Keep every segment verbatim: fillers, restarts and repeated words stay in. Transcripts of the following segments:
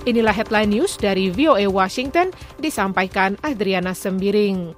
Inilah headline news dari V O A Washington, disampaikan Adriana Sembiring.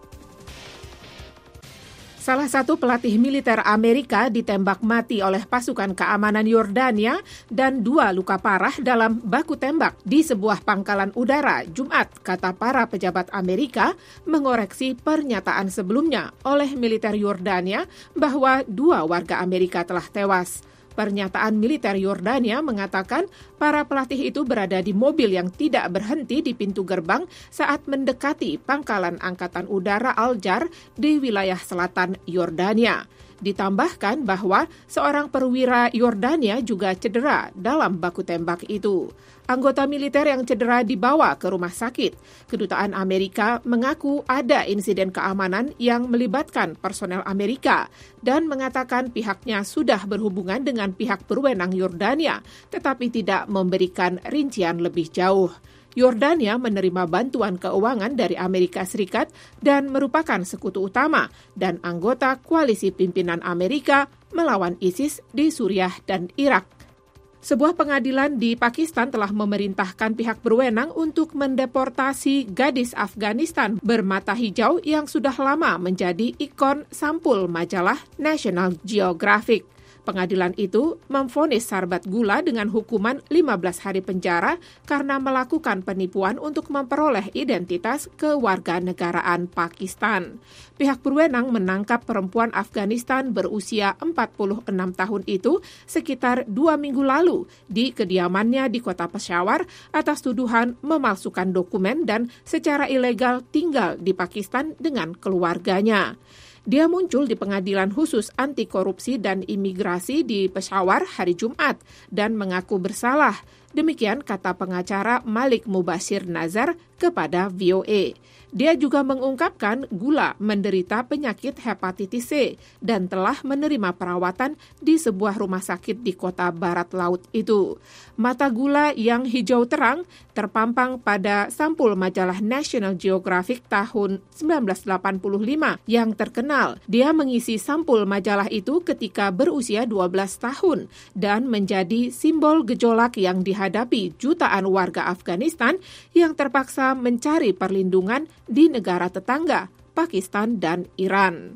Salah satu pelatih militer Amerika ditembak mati oleh pasukan keamanan Yordania dan dua luka parah dalam baku tembak di sebuah pangkalan udara Jumat, kata para pejabat Amerika, mengoreksi pernyataan sebelumnya oleh militer Yordania bahwa dua warga Amerika telah tewas. Pernyataan militer Yordania mengatakan para pelatih itu berada di mobil yang tidak berhenti di pintu gerbang saat mendekati pangkalan Angkatan Udara Al-Jar di wilayah selatan Yordania. Ditambahkan bahwa seorang perwira Yordania juga cedera dalam baku tembak itu. Anggota militer yang cedera dibawa ke rumah sakit. Kedutaan Amerika mengaku ada insiden keamanan yang melibatkan personel Amerika dan mengatakan pihaknya sudah berhubungan dengan pihak berwenang Yordania, tetapi tidak memberikan rincian lebih jauh. Yordania menerima bantuan keuangan dari Amerika Serikat dan merupakan sekutu utama dan anggota koalisi pimpinan Amerika melawan ISIS di Suriah dan Irak. Sebuah pengadilan di Pakistan telah memerintahkan pihak berwenang untuk mendeportasi gadis Afghanistan bermata hijau yang sudah lama menjadi ikon sampul majalah National Geographic. Pengadilan itu memvonis Sarbat Gula dengan hukuman lima belas hari penjara karena melakukan penipuan untuk memperoleh identitas kewarganegaraan Pakistan. Pihak berwenang menangkap perempuan Afghanistan berusia empat puluh enam tahun itu sekitar dua minggu lalu di kediamannya di kota Peshawar atas tuduhan memalsukan dokumen dan secara ilegal tinggal di Pakistan dengan keluarganya. Dia muncul di Pengadilan Khusus Anti Korupsi dan Imigrasi di Peshawar hari Jumat dan mengaku bersalah. Demikian kata pengacara Malik Mubashir Nazar kepada V O A. Dia juga mengungkapkan Gula menderita penyakit hepatitis C dan telah menerima perawatan di sebuah rumah sakit di kota barat laut itu. Mata Gula yang hijau terang terpampang pada sampul majalah National Geographic tahun sembilan belas delapan puluh lima yang terkenal. Dia mengisi sampul majalah itu ketika berusia dua belas tahun dan menjadi simbol gejolak yang dihadapi jutaan warga Afghanistan yang terpaksa mencari perlindungan di negara tetangga, Pakistan dan Iran.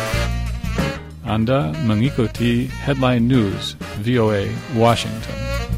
Anda mengikuti Headline News V O A Washington.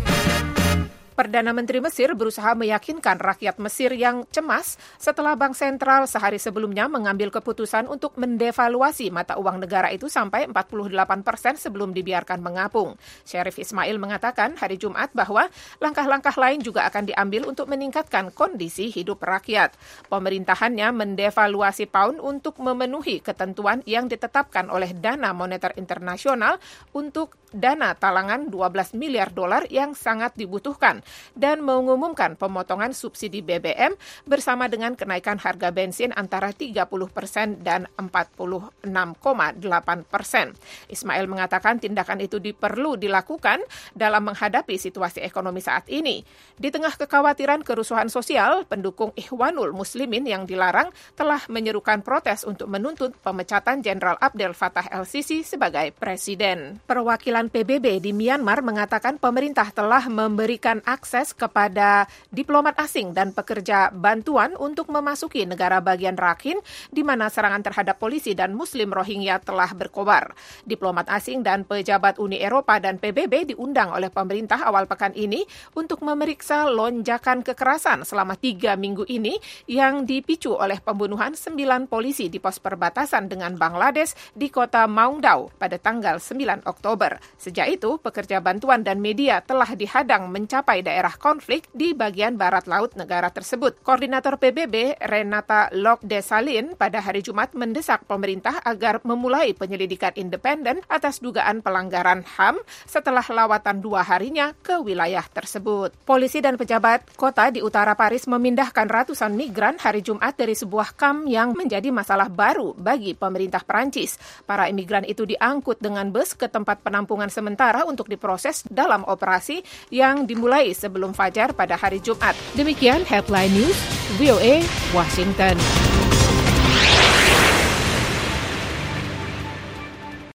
Perdana Menteri Mesir berusaha meyakinkan rakyat Mesir yang cemas setelah Bank Sentral sehari sebelumnya mengambil keputusan untuk mendevaluasi mata uang negara itu sampai empat puluh delapan persen sebelum dibiarkan mengapung. Syarif Ismail mengatakan hari Jumat bahwa langkah-langkah lain juga akan diambil untuk meningkatkan kondisi hidup rakyat. Pemerintahannya mendevaluasi pound untuk memenuhi ketentuan yang ditetapkan oleh Dana Moneter Internasional untuk dana talangan dua belas miliar dolar yang sangat dibutuhkan dan mengumumkan pemotongan subsidi B B M bersama dengan kenaikan harga bensin antara tiga puluh persen dan empat puluh enam koma delapan persen. Ismail mengatakan tindakan itu perlu dilakukan dalam menghadapi situasi ekonomi saat ini. Di tengah kekhawatiran kerusuhan sosial, pendukung Ikhwanul Muslimin yang dilarang telah menyerukan protes untuk menuntut pemecatan Jenderal Abdel Fattah el-Sisi sebagai presiden. Perwakilan P B B di Myanmar mengatakan pemerintah telah memberikan akses kepada diplomat asing dan pekerja bantuan untuk memasuki negara bagian Rakhine di mana serangan terhadap polisi dan Muslim Rohingya telah berkobar. Diplomat asing dan pejabat Uni Eropa dan P B B diundang oleh pemerintah awal pekan ini untuk memeriksa lonjakan kekerasan selama tiga minggu ini yang dipicu oleh pembunuhan sembilan polisi di pos perbatasan dengan Bangladesh di kota Maungdaw pada tanggal sembilan Oktober. Sejak itu, pekerja bantuan dan media telah dihadang mencapai daerah konflik di bagian barat laut negara tersebut. Koordinator P B B, Renata Lok-Desalegn, pada hari Jumat mendesak pemerintah agar memulai penyelidikan independen atas dugaan pelanggaran H A M setelah lawatan dua harinya ke wilayah tersebut. Polisi dan pejabat kota di utara Paris memindahkan ratusan migran hari Jumat dari sebuah kamp yang menjadi masalah baru bagi pemerintah Perancis. Para imigran itu diangkut dengan bus ke tempat penampungan sementara untuk diproses dalam operasi yang dimulai sebelum fajar pada hari Jumat. Demikian Headline News V O A Washington.